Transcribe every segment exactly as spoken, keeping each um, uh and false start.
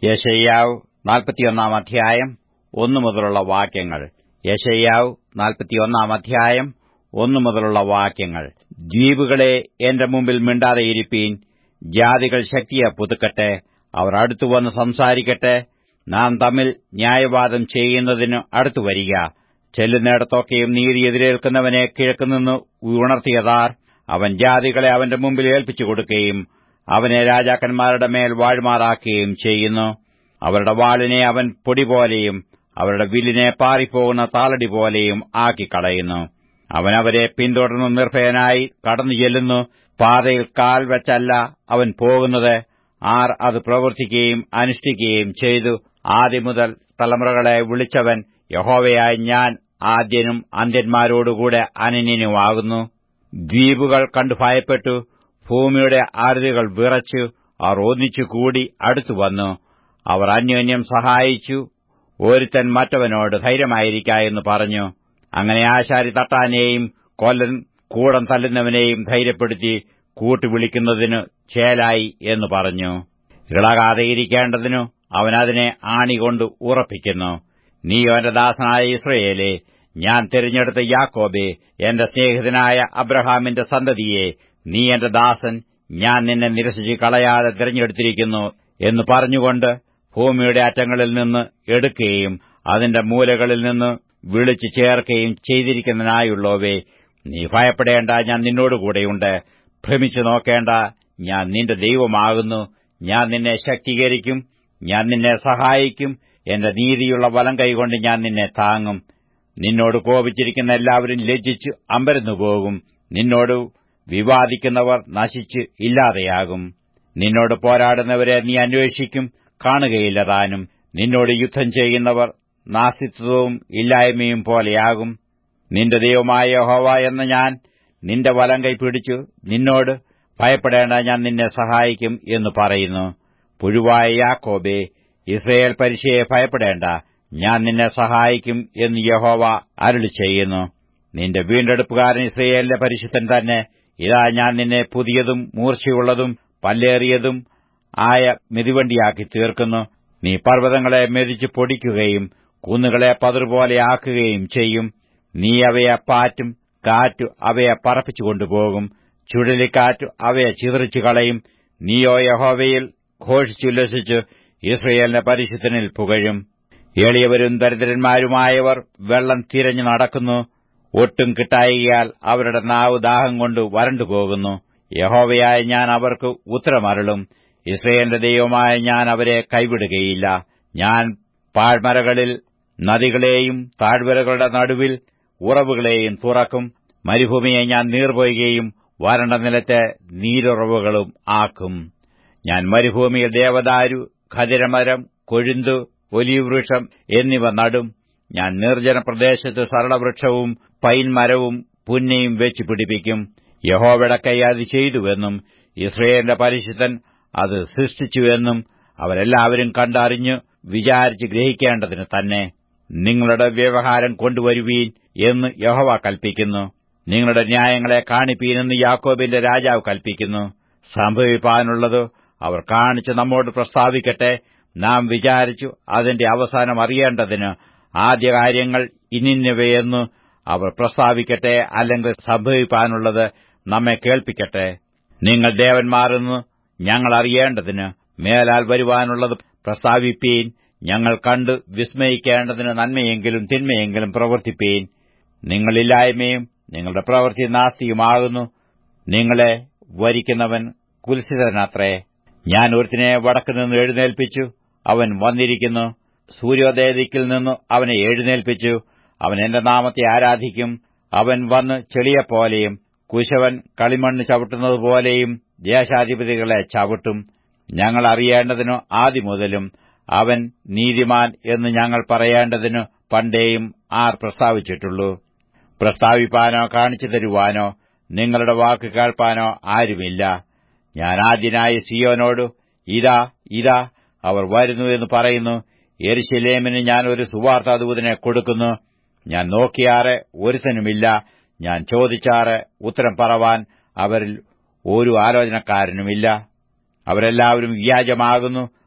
യെശയ്യാവ് നാൽപ്പത്തിയൊന്നാം അധ്യായം ഒന്നു മുതലുള്ള വാക്യങ്ങൾ. യെശയ്യാവ് നാൽപ്പത്തിയൊന്നാം അധ്യായം ഒന്നു മുതലുള്ള വാക്യങ്ങൾ. ദ്വീപുകളെ എന്റെ മുമ്പിൽ മിണ്ടാതെയിരിപ്പീൻ. ജാതികൾ ശക്തിയെ പുതുക്കട്ടെ, അവർ അടുത്തുവന്ന് സംസാരിക്കട്ടെ. നാം തമ്മിൽ ന്യായവാദം ചെയ്യുന്നതിന് അടുത്തുവരിക. ചെല്ലുന്നിടത്തൊക്കെയും നീതി എതിരേൽക്കുന്നവനെ കിഴക്കുനിന്ന് ഉണർത്തിയതാർ. അവൻ ജാതികളെ അവന്റെ മുമ്പിൽ ഏൽപ്പിച്ചു കൊടുക്കുകയും അവനെ രാജാക്കന്മാരുടെ മേൽ വാഴ്മാറാക്കുകയും ചെയ്യുന്നു. അവരുടെ വാളിനെ അവൻ പൊടിപോലെയും അവരുടെ വില്ലിനെ പാറിപ്പോകുന്ന താളടി പോലെയും ആക്കിക്കളയുന്നു. അവൻ അവരെ പിന്തുടർന്ന് നിർഭയനായി കടന്നു ചെല്ലുന്നു. പാതയിൽ കാൽ വച്ചല്ല അവൻ പോകുന്നത്. ആർ അത് പ്രവർത്തിക്കുകയും അനുഷ്ഠിക്കുകയും ചെയ്തു. ആദ്യം മുതൽ തലമുറകളെ വിളിച്ചവൻ യഹോവയായ ഞാൻ ആദ്യനും അന്ത്യന്മാരോടുകൂടെ അനന്യനുമാകുന്നു. ദ്വീപുകൾ കണ്ടു ഭയപ്പെട്ടു, ഭൂമിയുടെ അറുതികൾ വിറച്ചു. അവർ ഒന്നിച്ചുകൂടി അടുത്തുവന്നു. അവർ അന്യോന്യം സഹായിച്ചു. ഒരുത്തൻ മറ്റവനോട് ധൈര്യമായിരിക്ക എന്ന് പറഞ്ഞു. അങ്ങനെ ആശാരി തട്ടാനെയും കൊല്ലൻ കൂടം തല്ലുന്നവനെയും ധൈര്യപ്പെടുത്തി കൂട്ടുവിളിക്കുന്നതിനു ചേലായി എന്ന് പറഞ്ഞു. ഇളകാതെ ഇരിക്കേണ്ടതിനു അവനതിനെ ആണികൊണ്ട് ഉറപ്പിക്കുന്നു. നീ എന്റെ ദാസനായ യിസ്രായേലേ, ഞാൻ തിരഞ്ഞെടുത്ത യാക്കോബേ, എന്റെ സ്നേഹിതനായ അബ്രഹാമിന്റെ സന്തതിയെ, നീ എന്റെ ദാസൻ, ഞാൻ നിന്നെ നിരസിച്ചു കളയാതെ തിരഞ്ഞെടുത്തിരിക്കുന്നു എന്ന് പറഞ്ഞുകൊണ്ട് ഭൂമിയുടെ അറ്റങ്ങളിൽ നിന്ന് എടുക്കുകയും അതിന്റെ മൂലകളിൽ നിന്ന് വിളിച്ചു ചേർക്കുകയും ചെയ്തിരിക്കുന്നതിനായുള്ളവേ, നീ ഭയപ്പെടേണ്ട, ഞാൻ നിന്നോടുകൂടെയുണ്ട്. ഭ്രമിച്ചു നോക്കേണ്ട, ഞാൻ നിന്റെ ദൈവമാകുന്നു. ഞാൻ നിന്നെ ശക്തീകരിക്കും, ഞാൻ നിന്നെ സഹായിക്കും. എന്റെ നീതിയുള്ള വലം കൈകൊണ്ട് ഞാൻ നിന്നെ താങ്ങും. നിന്നോട് കോപിച്ചിരിക്കുന്ന എല്ലാവരും ലജ്ജിച്ച് അമ്പരന്നുപോകും. നിന്നോട് വിവാദിക്കുന്നവർ നശിച്ച് ഇല്ലാതെയാകും. നിന്നോട് പോരാടുന്നവരെ നീ അന്വേഷിക്കും, കാണുകയില്ല താനും. നിന്നോട് യുദ്ധം ചെയ്യുന്നവർ നാസിത്വവും ഇല്ലായ്മയും പോലെയാകും. നിന്റെ ദൈവമായ യഹോവ എന്ന ഞാൻ നിന്റെ വലം കൈ പിടിച്ചു നിന്നോട് ഭയപ്പെടേണ്ട, ഞാൻ നിന്നെ സഹായിക്കും എന്ന് പറയുന്നു. പുഴുവായ യാക്കോബേ, യിസ്രായേൽ പരിശയെ ഭയപ്പെടേണ്ട, ഞാൻ നിന്നെ സഹായിക്കും എന്ന് യഹോവ അരുളി ചെയ്യുന്നു. നിന്റെ വീണ്ടെടുപ്പുകാരൻ യിസ്രായേലിന്റെ പരിശുദ്ധൻ തന്നെ. ഇതാ, ഞാൻ നിന്നെ പുതിയതും മൂർച്ചയുള്ളതും പല്ലേറിയതും ആയ മിതിവണ്ടിയാക്കി തീർക്കുന്നു. നീ പർവ്വതങ്ങളെ മെതിച്ചു പൊടിക്കുകയും കുന്നുകളെ പതിർപോലെ ആക്കുകയും ചെയ്യും. നീ അവയെ പാറ്റും, കാറ്റു അവയെ പറപ്പിച്ചുകൊണ്ടുപോകും, ചുഴലിക്കാറ്റു അവയെ ചിതറിച്ചു കളയും. നീയോ യഹോവയിൽ ഘോഷിച്ചുല്ലസിച്ച് യിസ്രായേലിന്റെ പരിശുദ്ധനിൽ പുകഴും. എളിയവരും ദരിദ്രന്മാരുമായവർ വെള്ളം തിരഞ്ഞു നടക്കുന്നു. ഒട്ടും കിട്ടായികയാൽ അവരുടെ നാവ് ദാഹം കൊണ്ട് വരണ്ടുപോകുന്നു. യഹോവയായ ഞാൻ അവർക്ക് ഉത്തരമരുളും. യിസ്രായേലിന്റെ ദൈവമായ ഞാൻ അവരെ കൈവിടുകയില്ല. ഞാൻ പാഴ്മരകളിൽ നദികളെയും താഴ്വരകളുടെ നടുവിൽ ഉറവുകളെയും തുറക്കും. മരുഭൂമിയെ ഞാൻ നീർപൊയ്കയും വരണ്ട നിലത്തെ നീരുറവുകളും ആക്കും. ഞാൻ മരുഭൂമിയിൽ ദേവദാരു, ഖദിരമരം, കൊഴുന്തു, ഒലീവ് വൃക്ഷം എന്നിവ നടും. ഞാൻ നിർജ്ജന പ്രദേശത്ത് സരളവൃക്ഷവും പൈൻമരവും പുന്നയും വെച്ചു പിടിപ്പിക്കും. യഹോവയുടെ കൈ അത് ചെയ്തുവെന്നും യിസ്രായേലിന്റെ പരിശുദ്ധൻ അത് സൃഷ്ടിച്ചുവെന്നും അവരെല്ലാവരും കണ്ടറിഞ്ഞു വിചാരിച്ച് ഗ്രഹിക്കേണ്ടതിന് തന്നെ. നിങ്ങളുടെ വ്യവഹാരം കൊണ്ടുവരുവീൻ എന്ന് യഹോവ കൽപ്പിക്കുന്നു. നിങ്ങളുടെ ന്യായങ്ങളെ കാണിപ്പീനെന്ന് യാക്കോബിന്റെ രാജാവ് കൽപ്പിക്കുന്നു. സംഭവിപ്പാനുള്ളത് അവർ കാണിച്ച് നമ്മോട് പ്രസ്താവിക്കട്ടെ. നാം വിചാരിച്ചു അതിന്റെ അവസാനം അറിയേണ്ടതിന് ആദ്യകാര്യങ്ങൾ ഇന്നിന്നവയെന്ന് അവർ പ്രസ്താവിക്കട്ടെ. അല്ലെങ്കിൽ സംഭവിപ്പാനുള്ളത് നമ്മെ കേൾപ്പിക്കട്ടെ. നിങ്ങൾ ദേവന്മാരെന്ന് ഞങ്ങൾ അറിയേണ്ടതിന് മേലാൽ വരുവാനുള്ളത് പ്രസ്താവിപ്പീൻ. ഞങ്ങൾ കണ്ട് വിസ്മയിക്കേണ്ടതിന് നന്മയെങ്കിലും തിന്മയെങ്കിലും പ്രവർത്തിപ്പീൻ. നിങ്ങളില്ലായ്മയും നിങ്ങളുടെ പ്രവൃത്തി നാസ്തിയുമാകുന്നു. നിങ്ങളെ വരിക്കുന്നവൻ കുൽസിതനത്രേ. ഞാൻ ഒരുത്തിനെ വടക്കുനിന്ന് എഴുന്നേൽപ്പിച്ചു, അവൻ വന്നിരിക്കുന്നു. സൂര്യോദയദിക്കിൽ നിന്ന് അവനെ എഴുന്നേൽപ്പിച്ചു. അവൻ എന്റെ നാമത്തെ ആരാധിക്കും. അവൻ വന്ന് ചെളിയെപ്പോലെയും കുശവൻ കളിമണ്ണ് ചവിട്ടുന്നതുപോലെയും ദേശാധിപതികളെ ചവിട്ടും. ഞങ്ങൾ അറിയേണ്ടതിനു ആദിമുതലും അവൻ നീതിമാൻ എന്ന് ഞങ്ങൾ പറയേണ്ടതിനു പണ്ടേയും ആർ പ്രസ്താവിച്ചിട്ടുള്ളൂ? പ്രസ്താവിപ്പാനോ കാണിച്ചു തരുവാനോ നിങ്ങളുടെ വാക്ക് കേൾപ്പാനോ ആരുമില്ല. ഞാൻ ആദ്യനായ സിയോനോട്, ഇതാ ഇതാ അവർ വരുന്നു എന്ന് പറയുന്നു. യെരൂശലേമിന് ഞാൻ ഒരു സുവാർത്താദൂതനെ കൊടുക്കുന്നു. ഞാൻ നോക്കിയാറെ ഒരുത്തനുമില്ല. ഞാൻ ചോദിച്ചാറെ ഉത്തരം പറവാൻ അവരിൽ ഒരു ആലോചനക്കാരനുമില്ല. അവരെല്ലാവരും വ്യാജമാകുന്നു.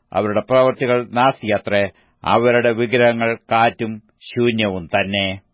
അവരുടെ പ്രവൃത്തികൾ നാസ്തിയത്രേ, അവരുടെ വിഗ്രഹങ്ങൾ കാറ്റും ശൂന്യവും തന്നെ.